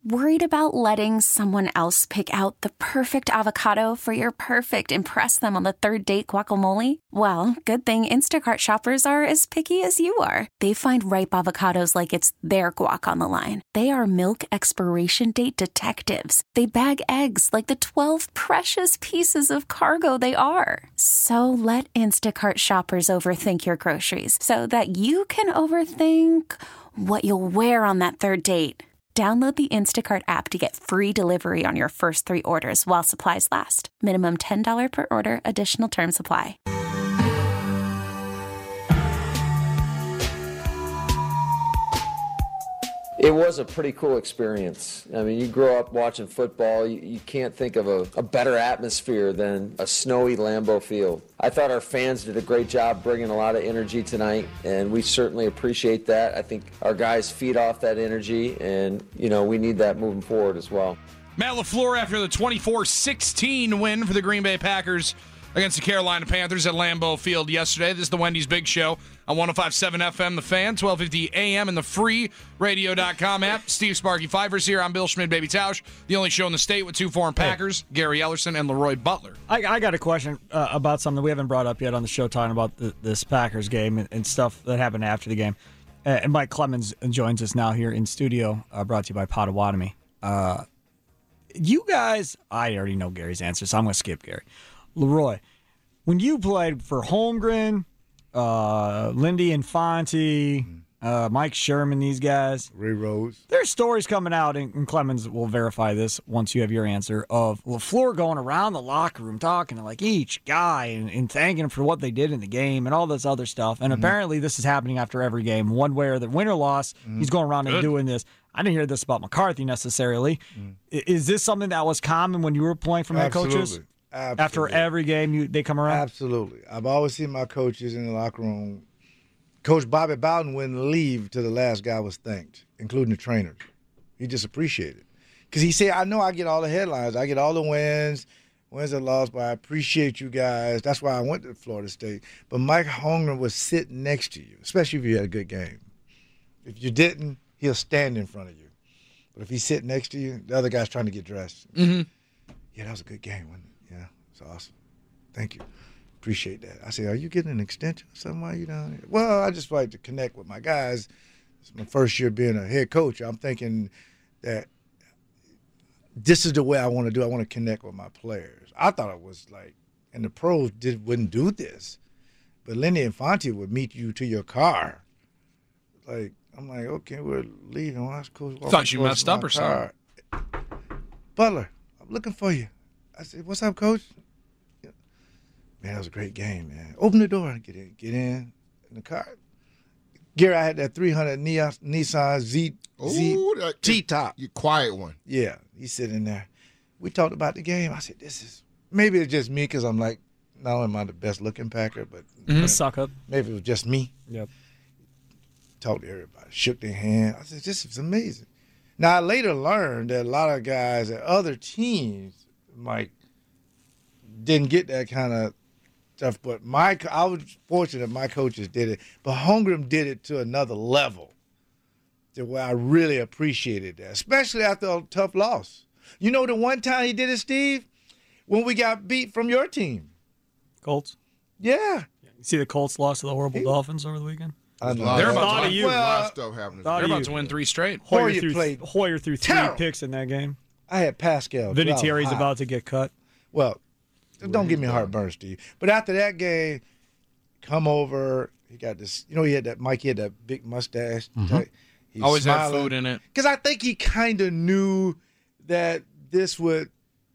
Worried about letting someone else pick out the perfect avocado for your perfect impress them on the third date guacamole? Well, good thing Instacart shoppers are as picky as you are. They find ripe avocados like it's their guac on the line. They are milk expiration date detectives. They bag eggs like the 12 precious pieces of cargo they are. So let Instacart shoppers overthink your groceries so that you can overthink what you'll wear on that third date. Download the Instacart app to get free delivery on your first 3 orders while supplies last. Minimum $10 per order. Additional terms apply. It was a pretty cool experience. I mean, you grow up watching football, you can't think of a better atmosphere than a snowy Lambeau Field. I thought our fans did a great job bringing a lot of energy tonight, and we certainly appreciate that. I think our guys feed off that energy, and, we need that moving forward as well. Matt LaFleur after the 24-16 win for the Green Bay Packers against the Carolina Panthers at Lambeau Field yesterday. This is the Wendy's Big Show on 105.7 FM, The Fan, 1250 AM, and the free radio.com app. Steve Sparky Pfeiffer's here. I'm Bill Schmidt, Baby Tausch, the only show in the state with 2 foreign Packers, Gary Ellerson and Leroy Butler. I got a question about something we haven't brought up yet on the show, talking about this Packers game and stuff that happened after the game. And Mike Clemens joins us now here in studio, brought to you by Potawatomi. You guys, I already know Gary's answer, so I'm going to skip Gary. Leroy, when you played for Holmgren, Lindy Infante, Mike Sherman, these guys, Ray Rhodes, there's stories coming out, and Clemens will verify this once you have your answer, of LaFleur going around the locker room talking to like each guy and thanking them for what they did in the game and all this other stuff. And apparently this is happening after every game, one way or the win or loss. He's going around and doing this. I didn't hear this about McCarthy necessarily. Is this something that was common when you were playing for head coaches? Absolutely. After every game, they come around? Absolutely. I've always seen my coaches in the locker room. Coach Bobby Bowden wouldn't leave till the last guy was thanked, including the trainers. He just appreciated it. Because he said, I know I get all the headlines. I get all the wins and losses, but I appreciate you guys. That's why I went to Florida State. But Mike Holmgren was sitting next to you, especially if you had a good game. If you didn't, he'll stand in front of you. But if he's sitting next to you, the other guy's trying to get dressed. Yeah, that was a good game, wasn't it? Yeah, it's awesome. Thank you. Appreciate that. I said, are you getting an extension or something while you're down here? Well, I just like to connect with my guys. It's my first year being a head coach. I'm thinking that this is the way I want to do. I want to connect with my players. I thought it was like, and the pros wouldn't do this, but Lindy Infante would meet you to your car. Like, I'm like, okay, we're leaving. Well, coach thought you messed up or something. Butler, I'm looking for you. I said, what's up, coach? Man, that was a great game, man. Open the door and get in the car. Gary, I had that 300 Nissan Z T-top. You quiet one. Yeah, he's sitting there. We talked about the game. I said, maybe it's just me because I'm like, not only am I the best-looking Packer, but suck up. Maybe it was just me. Yep. Talked to everybody, shook their hand. I said, this is amazing. Now, I later learned that a lot of guys at other teams, Mike, didn't get that kind of stuff, but I was fortunate my coaches did it. But Holmgren did it to another level, to where I really appreciated that, especially after a tough loss. You know the one time he did it, Steve? When we got beat from your team. Colts? Yeah. You see the Colts lost to the horrible Dolphins over the weekend? They're about to win 3 straight. Hoyer threw 3 picks in that game. I had Pascal. Vinny Terry's about to get cut. Well, don't give me heartburn, Steve. But after that game, come over. He got this. He had that. Mike, he had that big mustache. Always had food in it. Because I think he kind of knew that this would.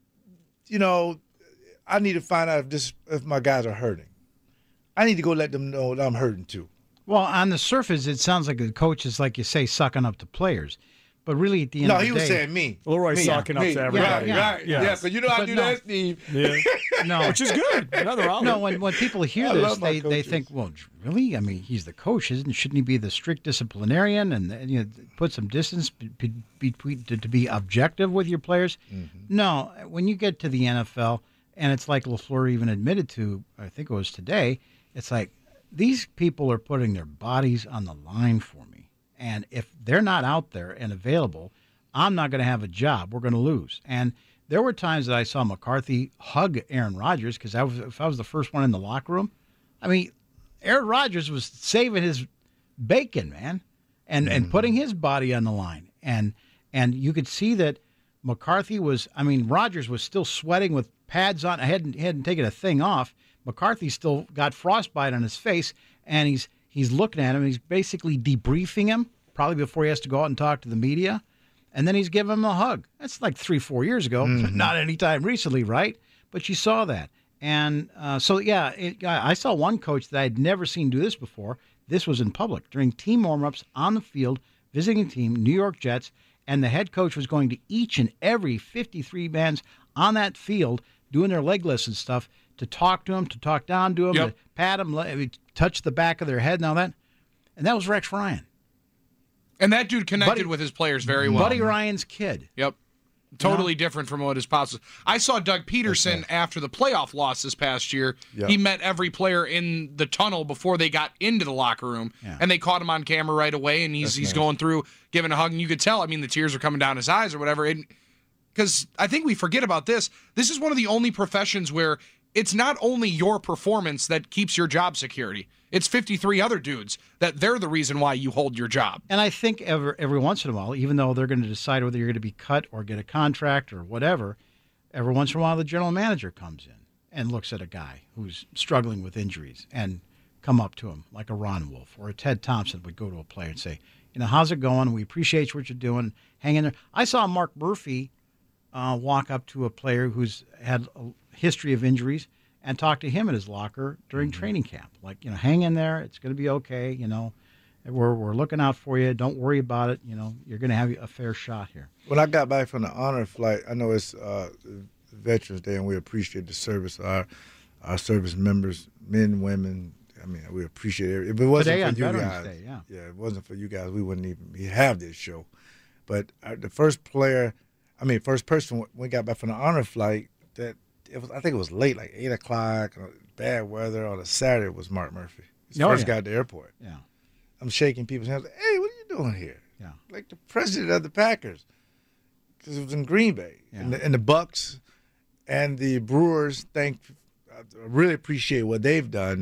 I need to find out if my guys are hurting. I need to go let them know that I'm hurting too. Well, on the surface, it sounds like the coach is, like you say, sucking up to players. But really, at the end of the day... No, he was saying me. Leroy's sucking up to everybody. Right. Yeah, because you know I do that, Steve. Yeah. No. Which is good. Nothing wrong with it. No, when people hear this, they think, well, really? I mean, he's the coach. Shouldn't he be the strict disciplinarian and put some distance between to be objective with your players? Mm-hmm. No, when you get to the NFL, and it's like LaFleur even admitted to, I think it was today, it's like, these people are putting their bodies on the line for me. And if they're not out there and available, I'm not going to have a job. We're going to lose. And there were times that I saw McCarthy hug Aaron Rodgers because if I was the first one in the locker room, I mean, Aaron Rodgers was saving his bacon, man, and putting his body on the line. And you could see that McCarthy Rodgers was still sweating with pads on. I hadn't taken a thing off. McCarthy still got frostbite on his face, and he's looking at him. He's basically debriefing him, probably before he has to go out and talk to the media. And then he's giving him a hug. That's like 3-4 years ago. Not any time recently, right? But you saw that. And I saw one coach that I had never seen do this before. This was in public during team warm-ups on the field, visiting team, New York Jets, and the head coach was going to each and every 53 mans on that field doing their leg lifts and stuff to talk to him, to talk down to him, to pat him, touch the back of their head and all that. And that was Rex Ryan. And that dude connected with his players very well. Buddy Ryan's kid. Yep. Totally different from what is possible. I saw Doug Peterson after the playoff loss this past year. Yep. He met every player in the tunnel before they got into the locker room, and they caught him on camera right away, and he's going through, giving a hug, and you could tell, the tears are coming down his eyes or whatever. Because I think we forget about this. This is one of the only professions where it's not only your performance that keeps your job security. It's 53 other dudes that they're the reason why you hold your job. And I think every once in a while, even though they're going to decide whether you're going to be cut or get a contract or whatever, every once in a while the general manager comes in and looks at a guy who's struggling with injuries and come up to him like a Ron Wolf or a Ted Thompson would go to a player and say, how's it going? We appreciate what you're doing. Hang in there. I saw Mark Murphy walk up to a player who's had a history of injuries and talk to him in his locker during training camp. Like, hang in there. It's going to be okay. We're looking out for you. Don't worry about it. You're going to have a fair shot here. When I got back from the honor flight, I know it's Veterans Day, and we appreciate the service of our service members, men, women. We appreciate it. If it wasn't for you guys, Day, if it wasn't for you guys, we wouldn't even have this show. But the first person, when we got back from the honor flight, I think it was late, like 8 o'clock, bad weather on a Saturday. It was Mark Murphy. He first got to the airport. Yeah, I'm shaking people's hands. Like, hey, what are you doing here? Yeah, like the president of the Packers, because it was in Green Bay, and the Bucks and the Brewers. I really appreciate what they've done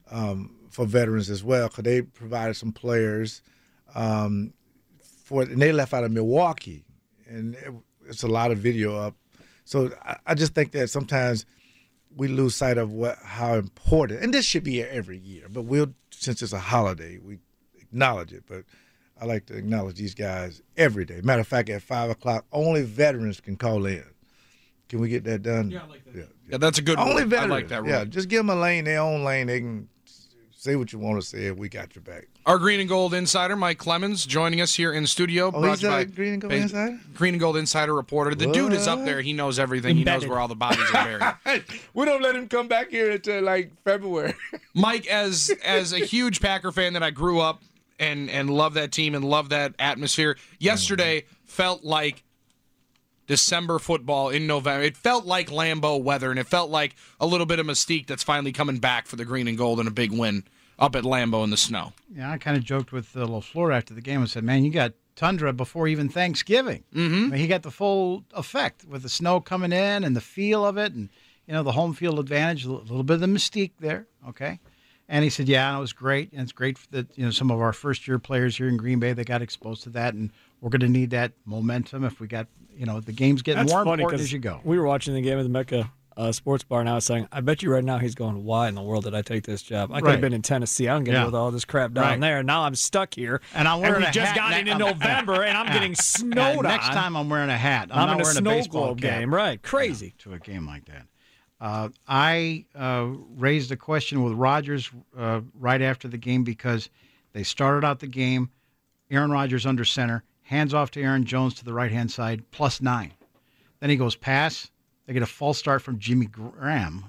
for veterans as well, because they provided some players and they left out of Milwaukee, and it's a lot of video up. So I just think that sometimes we lose sight of how important, and this should be every year, but since it's a holiday, we acknowledge it. But I like to acknowledge these guys every day. Matter of fact, at 5 o'clock, only veterans can call in. Can we get that done? Yeah, I like that. Yeah, that's a good only rule. Veterans. I like that rule. Yeah, just give them a lane, their own lane. They can say what you want to say, and we got your back. Our Green and Gold insider, Mike Clemens, joining us here in studio. He's a Green and Gold insider? Green and Gold insider reporter. The dude is up there. He knows everything. He knows where all the bodies are buried. We don't let him come back here until, February. Mike, as a huge Packer fan that I grew up and love that team and love that atmosphere, yesterday felt like December football in November. It felt like Lambeau weather, and it felt like a little bit of mystique that's finally coming back for the Green and Gold and a big win up at Lambeau in the snow. Yeah, I kind of joked with LaFleur after the game and said, man, you got tundra before even Thanksgiving. Mm-hmm. He got the full effect with the snow coming in and the feel of it and, the home field advantage, a little bit of the mystique there, okay? And he said, yeah, it was great. And it's great that, some of our first-year players here in Green Bay, they got exposed to that, and we're going to need that momentum if we got, the game's getting more important as you go. We were watching the game at the Mecca sports bar, and I was saying, I bet you right now he's going, why in the world did I take this job? I could have been in Tennessee. I don't get to deal with all this crap down there. Now I'm stuck here. And I'm wearing a hat. We just got into November, and I'm getting snowed on. Next time I'm wearing a hat. I'm not in wearing a baseball game. Right. Crazy. To a game like that. I raised a question with Rodgers right after the game because they started out the game, Aaron Rodgers under center, hands off to Aaron Jones to the right-hand side, +9. Then he goes pass. They get a false start from Jimmy Graham.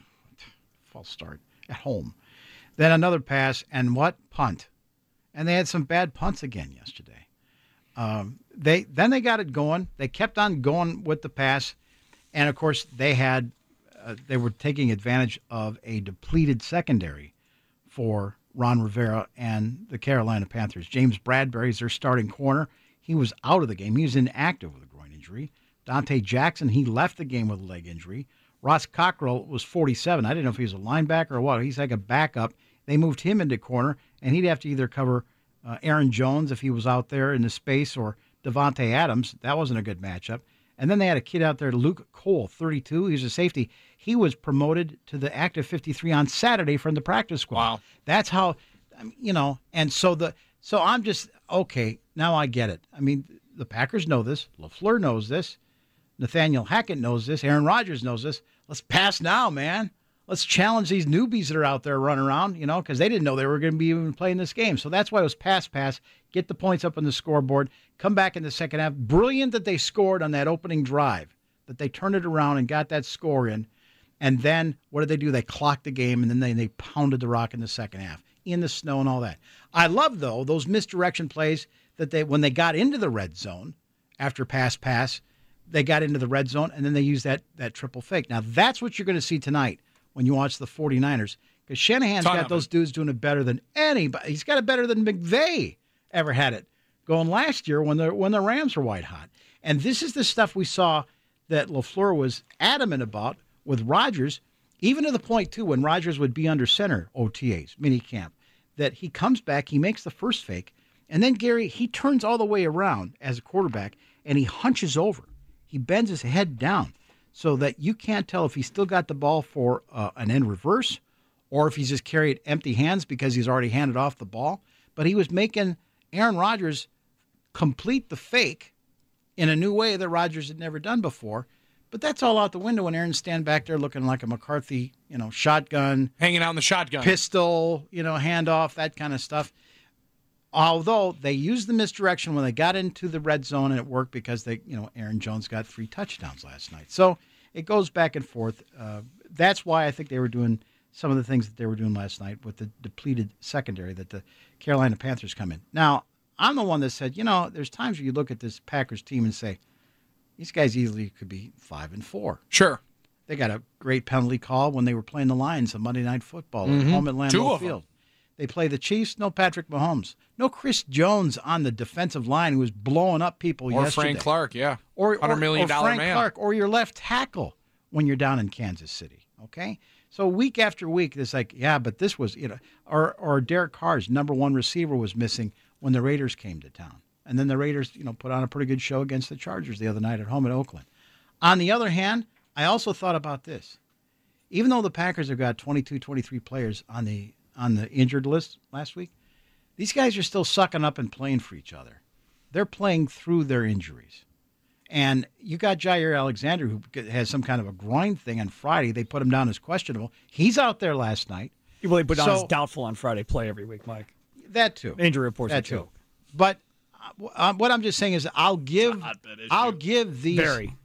False start at home. Then another pass, and punt. And they had some bad punts again yesterday. They got it going. They kept on going with the pass. And, of course, they were taking advantage of a depleted secondary for Ron Rivera and the Carolina Panthers. James Bradbury is their starting corner. he was out of the game. He was inactive with a groin injury. Dante Jackson, he left the game with a leg injury. Ross Cockrell was 47. I didn't know if he was a linebacker or what. He's like a backup. They moved him into corner, and he'd have to either cover Aaron Jones if he was out there in the space or Devontae Adams. That wasn't a good matchup. And then they had a kid out there, Luke Cole, 32. He was a safety. He was promoted to the active 53 on Saturday from the practice squad. Wow. That's how, and so I'm just, okay, now I get it. I mean, the Packers know this. LaFleur knows this. Nathaniel Hackett knows this. Aaron Rodgers knows this. Let's pass now, man. Let's challenge these newbies that are out there running around, because they didn't know they were going to be even playing this game. So that's why it was pass, get the points up on the scoreboard, come back in the second half. Brilliant that they scored on that opening drive, that they turned it around and got that score in. And then what did they do? They clocked the game, and then they pounded the rock in the second half, in the snow and all that. I love, though, those misdirection plays that when they got into the red zone after pass, they got into the red zone, and then they used that triple fake. Now, that's what you're going to see tonight when you watch the 49ers, because Shanahan's got those dudes doing it better than anybody. He's got it better than McVay ever had it going last year when the Rams were white hot. And this is the stuff we saw that LaFleur was adamant about with Rodgers, even to the point, too, when Rodgers would be under center, OTAs, minicamp, that he comes back, he makes the first fake, and then, Gary, he turns all the way around as a quarterback, and he hunches over. He bends his head down so that you can't tell if he's still got the ball for an end reverse or if he's just carried empty hands because he's already handed off the ball. But he was making Aaron Rodgers complete the fake in a new way that Rodgers had never done before. But that's all out the window when Aaron's standing back there looking like a McCarthy, shotgun. Hanging out in the shotgun. Pistol, handoff, that kind of stuff. Although they used the misdirection when they got into the red zone, and it worked because Aaron Jones got 3 touchdowns last night. So it goes back and forth. That's why I think they were doing some of the things that they were doing last night with the depleted secondary that the Carolina Panthers come in. Now, I'm the one that said, there's times where you look at this Packers team and say, these guys easily could be 5-4. Sure. They got a great penalty call when they were playing the Lions on Monday Night Football at home at Lambeau Field. They play the Chiefs, no Patrick Mahomes. No Chris Jones on the defensive line who was blowing up people yesterday. Or Frank Clark, yeah. Or $100 million Frank man. Clark, or your left tackle when you're down in Kansas City, okay? So week after week, it's like, yeah, but this was, or Derek Carr's number one receiver was missing when the Raiders came to town. And then the Raiders, put on a pretty good show against the Chargers the other night at home at Oakland. On the other hand, I also thought about this. Even though the Packers have got 22, 23 players on the injured list last week, these guys are still sucking up and playing for each other. They're playing through their injuries. And you got Jair Alexander, who has some kind of a groin thing on Friday. They put him down as questionable. He's out there last night. You really put down as doubtful on Friday play every week, Mike. That too. Injury reports that too. But what I'm just saying is I'll give these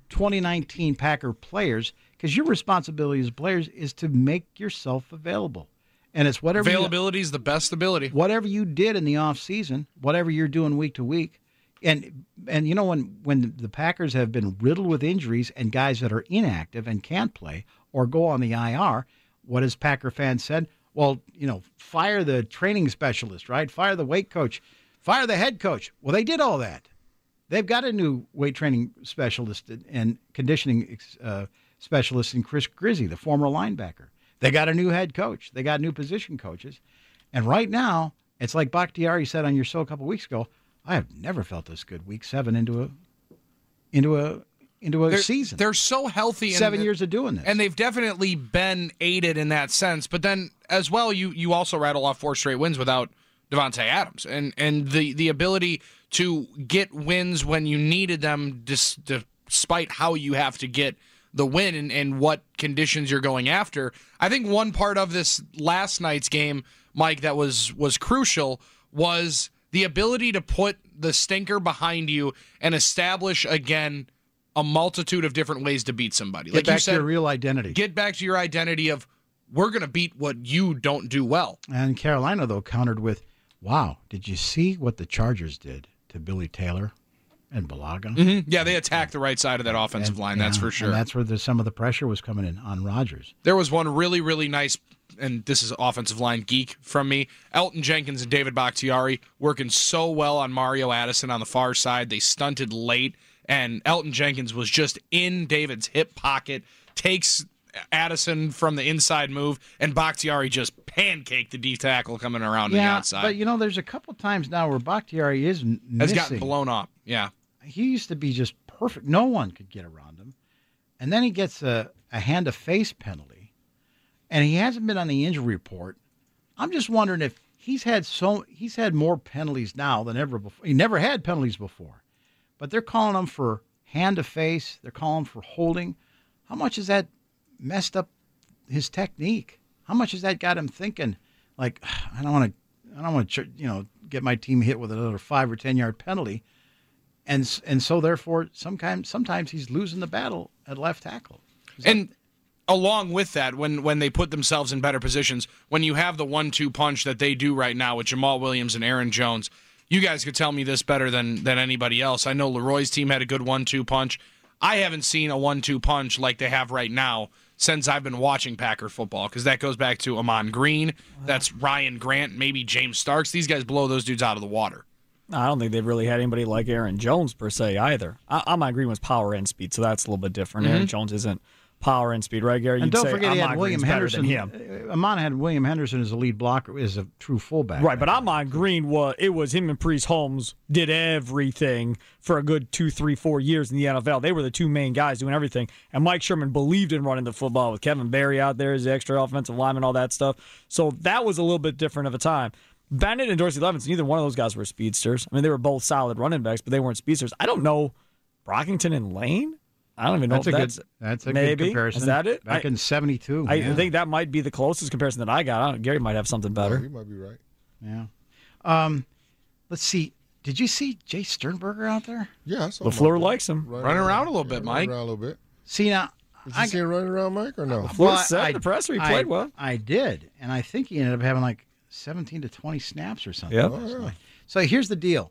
2019 Packer players, because your responsibility as players is to make yourself available. And it's whatever availability is the best ability. Whatever you did in the offseason, whatever you're doing week to week. And when the Packers have been riddled with injuries and guys that are inactive and can't play or go on the IR, what has Packer fans said? Well, fire the training specialist, right? Fire the weight coach. Fire the head coach. Well, they did all that. They've got a new weight training specialist and conditioning specialist in Chris Grizzy, the former linebacker. They got a new head coach. They got new position coaches. And right now, it's like Bakhtiari said on your show a couple weeks ago, I have never felt this good week 7 into a season. They're so healthy. 7 years of doing this. And they've definitely been aided in that sense. But then as well, you also rattle off 4 straight wins without Devontae Adams. And the ability to get wins when you needed them despite how you have to get the win and what conditions you're going after. I think one part of this last night's game, Mike, that was crucial was the ability to put the stinker behind you and establish again a multitude of different ways to beat somebody. Get back to your real identity. Get back to your identity of we're going to beat what you don't do well. And Carolina, though, countered with, wow, did you see what the Chargers did to Billy Taylor? And Balaga. Mm-hmm. Yeah, they attacked the right side of that offensive line, that's for sure. And that's where some of the pressure was coming in on Rodgers. There was one really, really nice, and this is offensive line geek from me, Elton Jenkins and David Bakhtiari working so well on Mario Addison on the far side. They stunted late, and Elton Jenkins was just in David's hip pocket, takes Addison from the inside move, and Bakhtiari just pancaked the D tackle coming around the outside. But, there's a couple times now where Bakhtiari is missing. Has gotten blown up, yeah. He used to be just perfect. No one could get around him. And then he gets a hand-to-face penalty, and he hasn't been on the injury report. I'm just wondering if he's had more penalties now than ever before. He never had penalties before. But they're calling him for hand-to-face. They're calling him for holding. How much has that messed up his technique? How much has that got him thinking, like, I don't want to, get my team hit with another 5 or 10 yard penalty, and so therefore sometimes he's losing the battle at left tackle. And along with that, when they put themselves in better positions, when you have the 1-2 punch that they do right now with Jamal Williams and Aaron Jones, you guys could tell me this better than anybody else. I know Leroy's team had a good 1-2 punch. I haven't seen a 1-2 punch like they have right now since I've been watching Packer football, because that goes back to Amon Green, that's Ryan Grant, maybe James Starks. These guys blow those dudes out of the water. I don't think they've really had anybody like Aaron Jones per se either. Amon Green was power and speed, so that's a little bit different. Mm-hmm. Aaron Jones isn't power and speed, right, Gary? And don't forget he Amon had William Green's better Henderson. than him. Amon had William Henderson as a lead blocker, as a true fullback. Right, but Amon Green was him and Priest Holmes did everything for a good 2, 3, 4 years in the NFL. They were the two main guys doing everything. And Mike Sherman believed in running the football with Kevin Berry out there as the extra offensive lineman, all that stuff. So that was a little bit different of a time. Bennett and Dorsey Levinson, neither one of those guys were speedsters. I mean, they were both solid running backs, but they weren't speedsters. I don't know Brockington and Lane. I don't even know that's a good comparison. Is that it? Back in 72. I think that might be the closest comparison that I got. Gary might have something better. Yeah, he might be right. Yeah. Let's see. Did you see Jay Sternberger out there? Yeah, I saw LaFleur likes him. Running around a little bit, Mike. Running around a little bit. See, now, Did you see him running around, Mike, or no? LaFleur said in the presser he played well. I did, and I think he ended up having like 17 to 20 snaps or something. Yep. Oh, yeah. So here's the deal.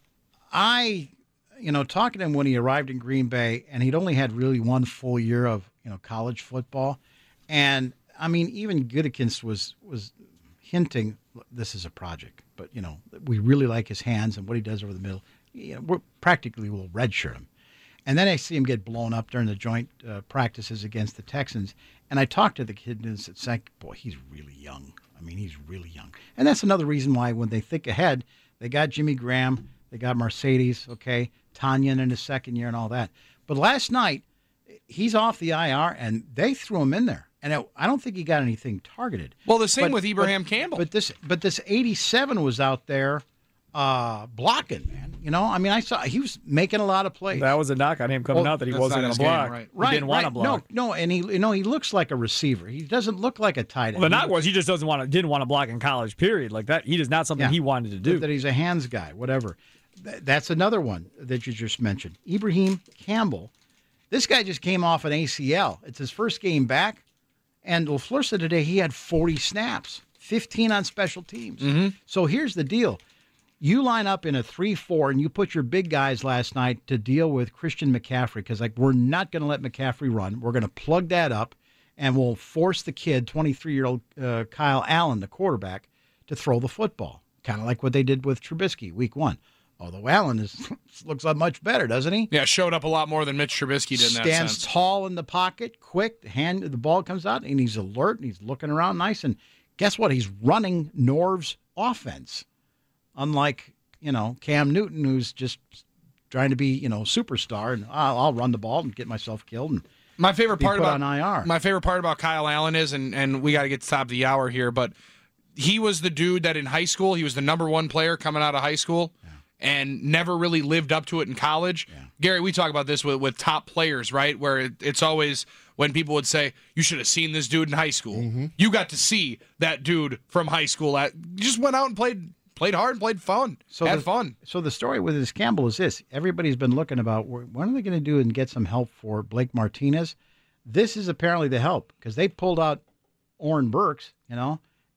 Talking to him when he arrived in Green Bay, and he'd only had really one full year of, college football. And, I mean, even Gutekunst was hinting, this is a project, but, we really like his hands and what he does over the middle. We'll redshirt him. And then I see him get blown up during the joint practices against the Texans. And I talked to the kid and said, boy, he's really young. I mean, he's really young. And that's another reason why when they think ahead, they got Jimmy Graham, they got Mercedes, okay, Tanyan in his second year and all that. But last night, he's off the IR, and they threw him in there. And I don't think he got anything targeted. Well, the same with Ibrahim Campbell. But this 87 was out there blocking, man. I mean, I saw he was making a lot of plays. That was a knock on him coming out that he wasn't going to block. Right. He didn't want to block. No, and he looks like a receiver. He doesn't look like a tight end. Well, the knock was he just didn't want to block in college. Period. Like that, he is not something he wanted to do. That he's a hands guy, whatever. That's another one that you just mentioned. Ibrahim Campbell. This guy just came off an ACL. It's his first game back, and LaFleur said today he had 40 snaps, 15 on special teams. Mm-hmm. So here's the deal. You line up in a 3-4, and you put your big guys last night to deal with Christian McCaffrey, because we're not going to let McCaffrey run. We're going to plug that up, and we'll force the kid, 23-year-old Kyle Allen, the quarterback, to throw the football, kind of like what they did with Trubisky week 1. Although Allen looks much better, doesn't he? Yeah, showed up a lot more than Mitch Trubisky did in that Stands sense. tall in the pocket, quick, the ball comes out, and he's alert, and he's looking around nice. And guess what? He's running Norv's offense. Unlike, Cam Newton, who's just trying to be, superstar, and I'll run the ball and get myself killed and my favorite part about on IR. My favorite part about Kyle Allen is, and we got to get to the top of the hour here, but he was the dude that in high school, he was the number one player coming out of high school. Yeah. And never really lived up to it in college. Yeah. Gary, we talk about this with top players, right? Where it's always when people would say, you should have seen this dude in high school. Mm-hmm. You got to see that dude from high school. Just went out and played hard and played fun. Had fun. So the story with this Campbell is this. Everybody's been looking about, when are they going to do and get some help for Blake Martinez? This is apparently the help, because they pulled out Oren Burks, and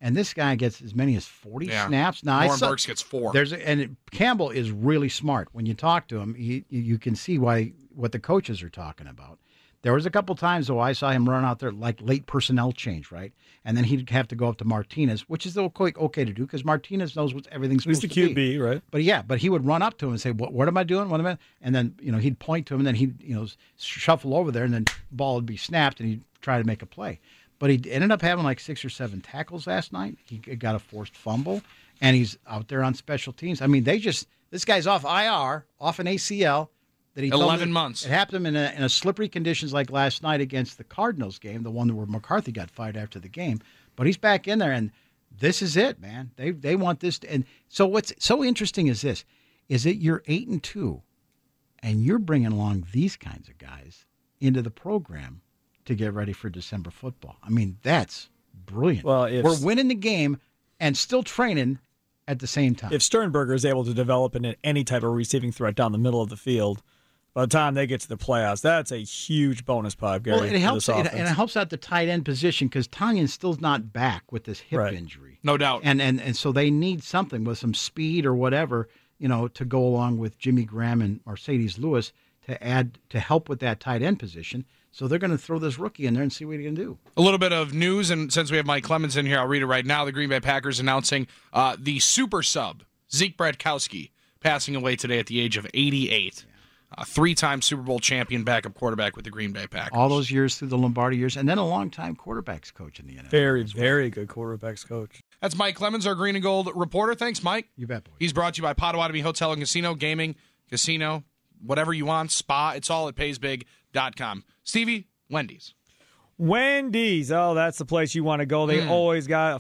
And this guy gets as many as 40 snaps. Now, Lauren Burks gets 4. Campbell is really smart. When you talk to him, you can see what the coaches are talking about. There was a couple times, though, I saw him run out there like late personnel change, right? And then he'd have to go up to Martinez, which is okay to do because Martinez knows what everything's supposed to be. He's the QB, right? But he would run up to him and say, "What am I doing? What am I?" And then he'd point to him, and then he'd shuffle over there, and then the ball would be snapped, and he'd try to make a play. But he ended up having like 6 or 7 tackles last night. He got a forced fumble, and he's out there on special teams. I mean, this guy's off IR, off an ACL. That he 11 months. It happened in a slippery conditions like last night against the Cardinals game, the one where McCarthy got fired after the game. But he's back in there, and this is it, man. They want this. And so what's so interesting is this, is that you're 8-2, and you're bringing along these kinds of guys into the program to get ready for December football. I mean, that's brilliant. Well, we're winning the game and still training at the same time. If Sternberger is able to develop in any type of receiving threat down the middle of the field, by the time they get to the playoffs, that's a huge bonus pipe, Gary. Well, it helps, and it helps out the tight end position because Tanyan's still not back with this hip injury. No doubt. And so they need something with some speed or whatever, to go along with Jimmy Graham and Mercedes Lewis to help with that tight end position. So they're going to throw this rookie in there and see what he can do. A little bit of news, and since we have Mike Clemens in here, I'll read it right now. The Green Bay Packers announcing the super sub, Zeke Bratkowski, passing away today at the age of 88. A 3-time Super Bowl champion backup quarterback with the Green Bay Packers. All those years through the Lombardi years, and then a long-time quarterbacks coach in the NFL. Very, very good quarterbacks coach. That's Mike Clemens, our Green and Gold reporter. Thanks, Mike. You bet, boy. He's brought to you by Potawatomi Hotel and Casino, gaming, casino, whatever you want, spa. It's all at paysbig.com. Stevie, Wendy's. Wendy's. Oh, that's the place you want to go. They always got a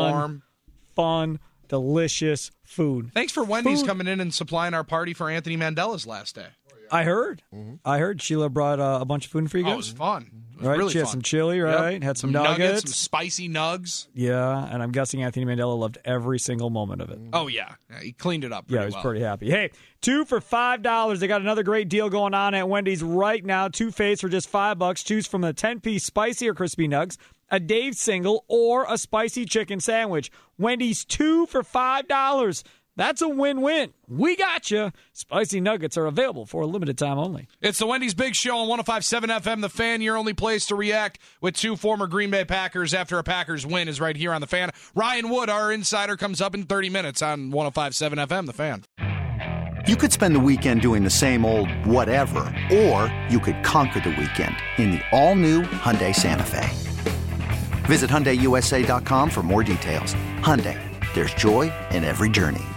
fun, delicious food. Thanks for Wendy's coming in and supplying our party for Anthony Mandela's last day. I heard. I heard Sheila brought a bunch of food for you guys. Oh, it was fun. It was right? really She had fun. some chili, right? Yep. Had some nuggets. Some spicy nugs. Yeah, and I'm guessing Anthony Mandela loved every single moment of it. Oh, yeah. He cleaned it up pretty well. Yeah, he was pretty happy. Hey, 2 for $5. They got another great deal going on at Wendy's right now. 2 faves for just $5. Choose from a 10-piece spicy or crispy nugs, a Dave single, or a spicy chicken sandwich. Wendy's 2 for $5. That's a win-win. We got you. Spicy nuggets are available for a limited time only. It's the Wendy's Big Show on 105.7 FM. The Fan, your only place to react with 2 former Green Bay Packers after a Packers win is right here on The Fan. Ryan Wood, our insider, comes up in 30 minutes on 105.7 FM. The Fan. You could spend the weekend doing the same old whatever, or you could conquer the weekend in the all-new Hyundai Santa Fe. Visit HyundaiUSA.com for more details. Hyundai, there's joy in every journey.